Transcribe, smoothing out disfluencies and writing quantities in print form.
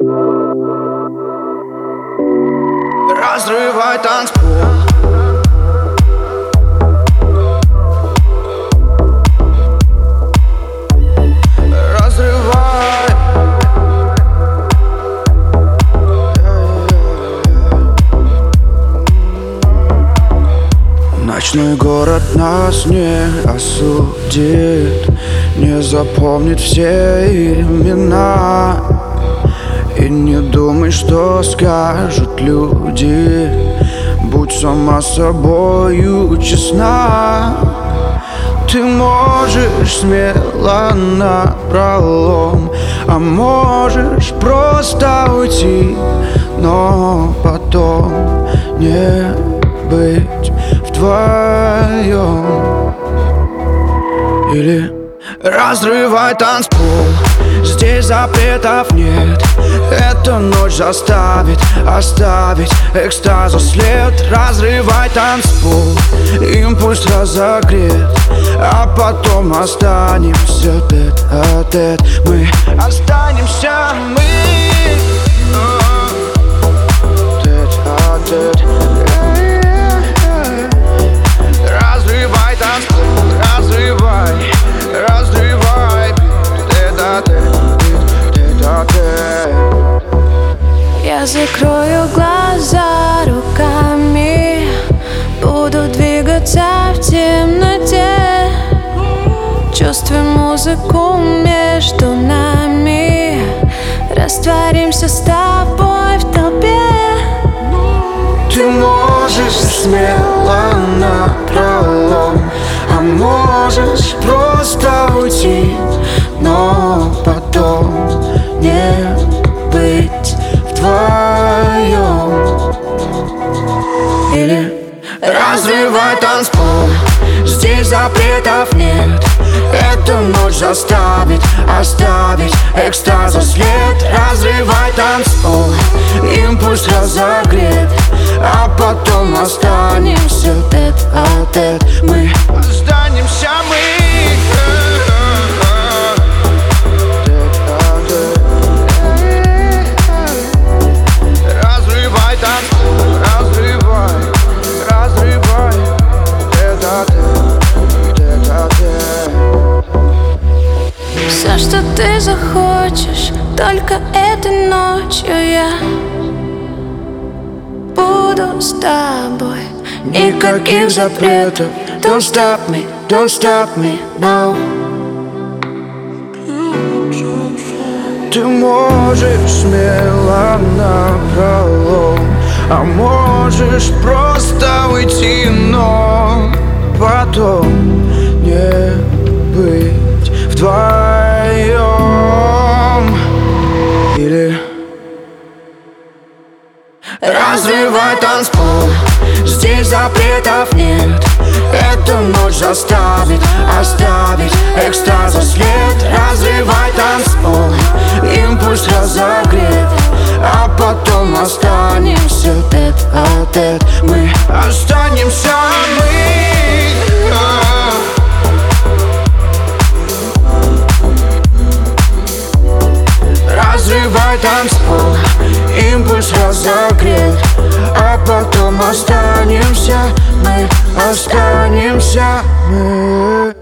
Разрывай танцпол. Ночной город нас не осудит, не запомнит все имена. И не думай, что скажут люди, будь сама собою честна. Ты можешь смело напролом, а можешь просто уйти, но потом не быть вдвоем. Или разрывай танцпол, здесь запретов нет. Эта ночь заставит оставить экстаза след. Разрывай танцпол, импульс разогрет, а потом останемся тет-а-тет. Мы останемся, мы тет-а-тет. Разрывай танцпол, разрывай, разрывай, тет-а-тет. Я закрою глаза руками, буду двигаться в темноте. Чувствуй музыку между нами, растворимся с тобой в толпе. Ты можешь смело напролом, а можешь просто уйти, но потом не быть вдвоем. Или разрывай танцпол, здесь запретов нет. Эта ночь заставит оставить экстаза след. Разрывай танцпол, импульс разогрет, а потом останемся тет-а-тет. Мы останемся, мы разрывай танцпол, разрывай, разрывай, тет-а-тет. Все, что ты захочешь, только этой ночью я буду с тобой. Никаких запретов. Don't stop me, no. Ты можешь смело напролом, а можешь просто уйти, но потом не быть вдвоем. Или разрывай танцпол, здесь запретов нет. Эта ночь заставит оставить экстаза след. Разрывай танцпол, импульс разогрет, а потом останемся тет-а-тет. Мы останемся, мы разрывай танцпол, импульс разогрет, а потом останемся, мы останемся, мы.